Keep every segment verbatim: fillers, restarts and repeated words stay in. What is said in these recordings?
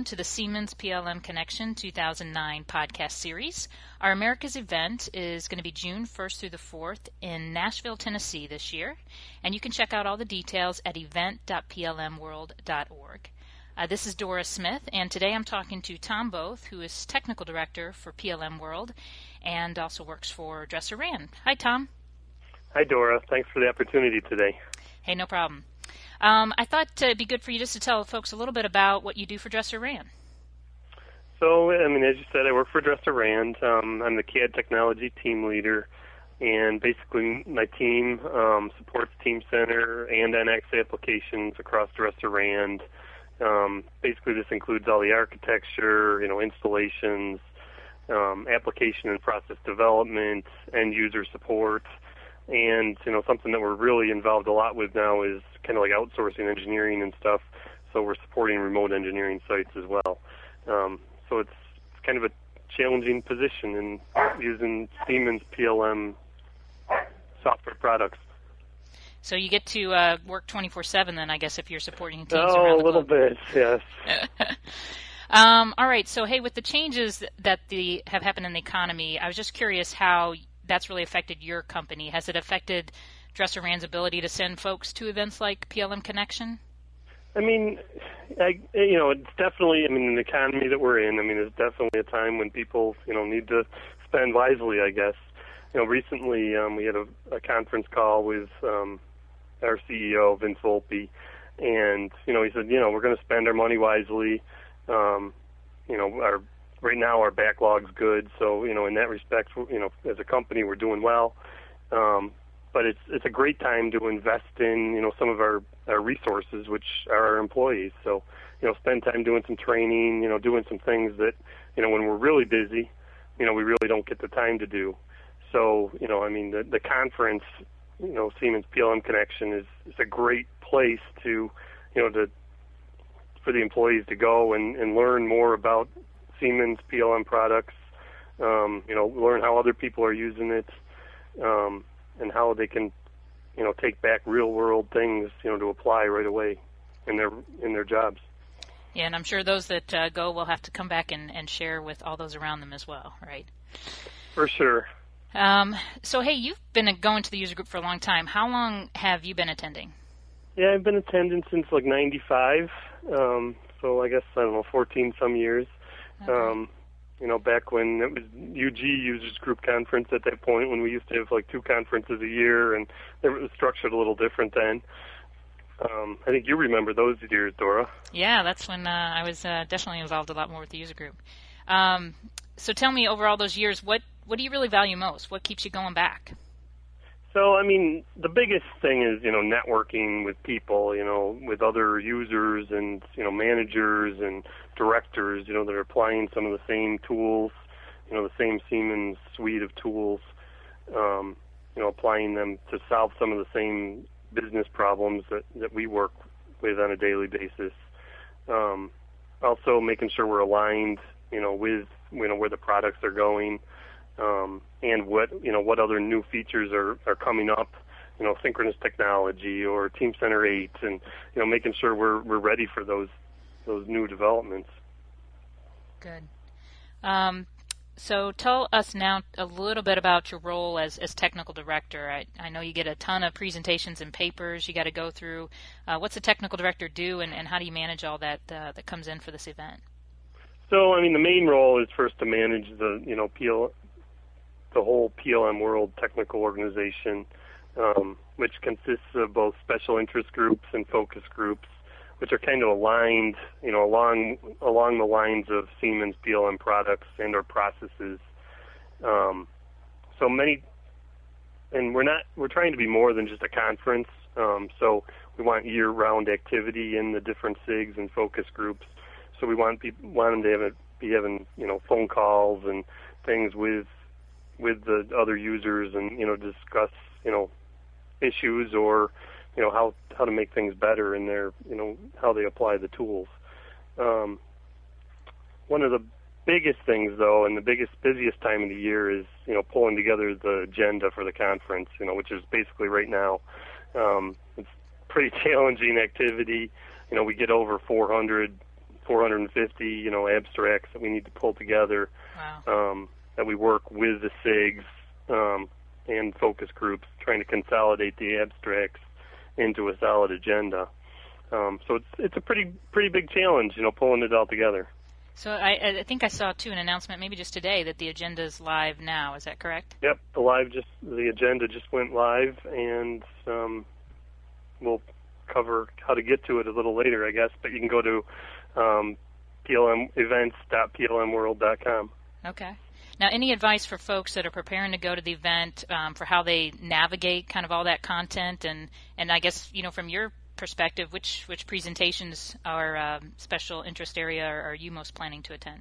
to the Siemens P L M Connection two thousand nine podcast series. Our America's event is going to be June first through the fourth in Nashville, Tennessee this year, and you can check out all the details at event dot p l m world dot org. Uh, this is Dora Smith, and today I'm talking to Tom Both, who is Technical Director for P L M World and also works for Dresser-Rand. Hi, Tom. Hi, Dora. Thanks for the opportunity today. Hey, no problem. Um, I thought uh, it'd be good for you just to tell folks a little bit about what you do for Dresser-Rand. So, I mean, as you said, I work for Dresser-Rand. Um, I'm the C A D Technology Team Leader, and basically my team um, supports Teamcenter and N X applications across Dresser-Rand. Um, basically, this includes all the architecture, you know, installations, um, application and process development, end user support, and you know, something that we're really involved a lot with now is kind of like outsourcing engineering and stuff. So we're supporting remote engineering sites as well. Um, so it's, it's kind of a challenging position in using Siemens P L M software products. So you get to uh, work twenty-four seven then, I guess, if you're supporting teams oh, around the globe. Oh, a little bit, yes. um, all right, so hey, with the changes that the have happened in the economy, I was just curious how that's really affected your company. Has it affected Dresser-Rand's ability to send folks to events like P L M Connection? I mean, I, you know, it's definitely, I mean, in the economy that we're in, I mean, it's definitely a time when people, you know, need to spend wisely, I guess. You know, recently um, we had a, a conference call with um, our C E O, Vince Volpe, and, you know, he said, you know, we're going to spend our money wisely. Um, you know, our right now our backlog's good, so, you know, in that respect, you know, as a company, we're doing well. Um, but it's it's a great time to invest in, you know, some of our, our resources, which are our employees. So, you know, spend time doing some training, you know, doing some things that, you know, when we're really busy, you know, we really don't get the time to do. So, you know, I mean, the, the conference, you know, Siemens P L M Connection is, is a great place to, you know, to for the employees to go and, and learn more about Siemens P L M products, um, you know, learn how other people are using it, um, and how they can, you know, take back real-world things, you know, to apply right away in their in their jobs. Yeah, and I'm sure those that uh, go will have to come back and, and share with all those around them as well, right? For sure. Um, so, hey, you've been going to the user group for a long time. How long have you been attending? Yeah, I've been attending since like ninety-five, um, so I guess, I don't know, fourteen some years. Okay. Um, you know, back when it was U G, Users Group Conference at that point, when we used to have like two conferences a year, and it was structured a little different then. Um, I think you remember those years, Dora. Yeah, that's when uh, I was uh, definitely involved a lot more with the user group. Um, so tell me, over all those years, what, what do you really value most? What keeps you going back? So, I mean, the biggest thing is, you know, networking with people, you know, with other users and, you know, managers and directors, you know, that are applying some of the same tools, you know, the same Siemens suite of tools, um, you know, applying them to solve some of the same business problems that, that we work with on a daily basis. Um, also making sure we're aligned, you know, with, you know, where the products are going. Um, and what you know, what other new features are, are coming up, you know, synchronous technology or Teamcenter eight, and you know, making sure we're we're ready for those those new developments. Good. Um, so tell us now a little bit about your role as as technical director. I, I know you get a ton of presentations and papers you got to go through. Uh, what's a technical director do, and, and how do you manage all that uh, that comes in for this event? So, I mean, the main role is first to manage the you know P L. the whole P L M World technical organization, um, which consists of both special interest groups and focus groups, which are kind of aligned, you know, along along the lines of Siemens P L M products and or processes. Um, so many, and we're not we're trying to be more than just a conference. Um, so we want year-round activity in the different S I Gs and focus groups. So we want people want them to have a, be having you know phone calls and things with. with the other users and, you know, discuss, you know, issues or, you know, how, how to make things better in their, you know, how they apply the tools. Um, one of the biggest things, though, and the biggest, busiest time of the year is, you know, pulling together the agenda for the conference, you know, which is basically right now. Um, it's pretty challenging activity. You know, we get over four hundred four hundred fifty, you know, abstracts that we need to pull together. Wow. Um, that we work with the S I Gs um, and focus groups, trying to consolidate the abstracts into a solid agenda. Um, so it's it's a pretty pretty big challenge, you know, pulling it all together. So I, I think I saw too an announcement, maybe just today, that the agenda is live now. Is that correct? Yep, the live just the agenda just went live, and um, we'll cover how to get to it a little later, I guess. But you can go to um, P L M events dot P L M world dot com. Okay. Now, any advice for folks that are preparing to go to the event um, for how they navigate kind of all that content, and and I guess, you know, from your perspective, which which presentations or um, special interest area are, are you most planning to attend?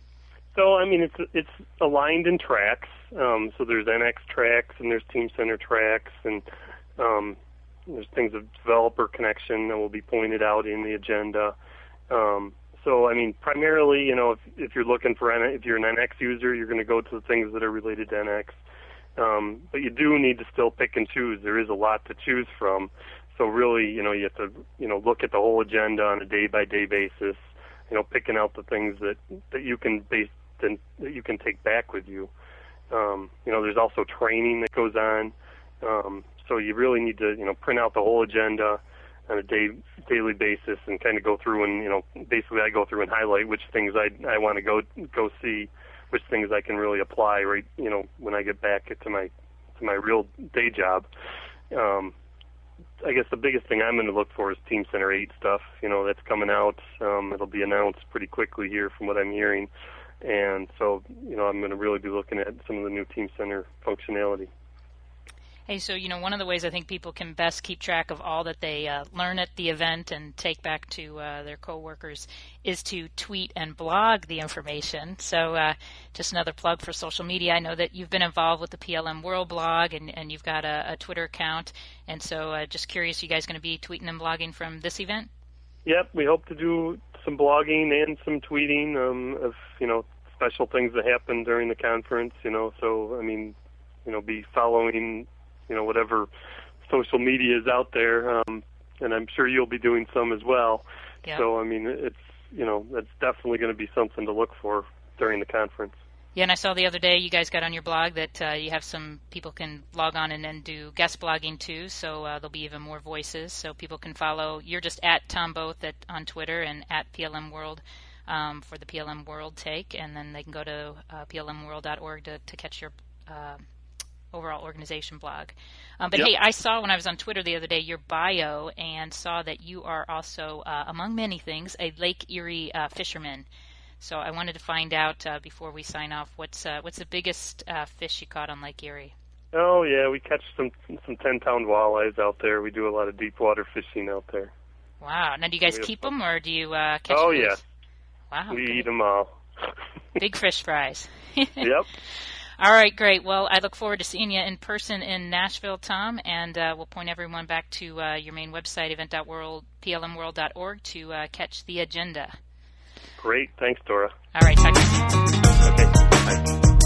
So, I mean, it's it's aligned in tracks. Um, so there's N X tracks and there's Team Center tracks, and um, there's things of developer connection that will be pointed out in the agenda. Um, so, I mean, primarily, you know, if, if you're looking for N- if you're an N X user, you're going to go to the things that are related to N X. Um, but you do need to still pick and choose. There is a lot to choose from. So really, you know, you have to, you know, look at the whole agenda on a day-by-day basis, you know, picking out the things that, that you can base, that you can take back with you. Um, you know, there's also training that goes on. Um, so you really need to, you know, print out the whole agenda on a day, daily basis and kind of go through and, you know, basically I go through and highlight which things I, I want to go go see, which things I can really apply right, you know, when I get back to my to my real day job. Um, I guess the biggest thing I'm going to look for is Team Center eight stuff. You know, that's coming out. Um, it'll be announced pretty quickly here from what I'm hearing. And so, you know, I'm going to really be looking at some of the new Team Center functionality. Hey, so, you know, one of the ways I think people can best keep track of all that they uh, learn at the event and take back to uh, their coworkers is to tweet and blog the information. So uh, just another plug for social media. I know that you've been involved with the P L M World blog, and, and you've got a, a Twitter account. And so uh, just curious, you guys going to be tweeting and blogging from this event? Yep, we hope to do some blogging and some tweeting um, of, you know, special things that happen during the conference, you know. So, I mean, you know, be following, you know, whatever social media is out there, um, and I'm sure you'll be doing some as well. Yep. So, I mean, it's, you know, that's definitely going to be something to look for during the conference. Yeah, and I saw the other day you guys got on your blog that uh, you have some people can log on and then do guest blogging too, so uh, there'll be even more voices, so people can follow. You're just at Tom Both at, on Twitter and at P L M World um, for the P L M World take, and then they can go to uh, P L M world dot org to, to catch your uh, overall organization blog. Um, but yep. Hey, I saw when I was on Twitter the other day your bio and saw that you are also, uh, among many things, a Lake Erie uh, fisherman. So I wanted to find out uh, before we sign off, what's uh, what's the biggest uh, fish you caught on Lake Erie? Oh yeah, we catch some some ten pound walleyes out there. We do a lot of deep water fishing out there. Wow. Now, do you guys we keep them or do you uh, catch Oh those? yeah. Wow. We great. eat them all. Big fish fries. Yep. All right, great. Well, I look forward to seeing you in person in Nashville, Tom, and uh, we'll point everyone back to uh, your main website, event dot world P L M world dot org, to uh, catch the agenda. Great. Thanks, Dora. All right, talk to you soon. Okay. Bye.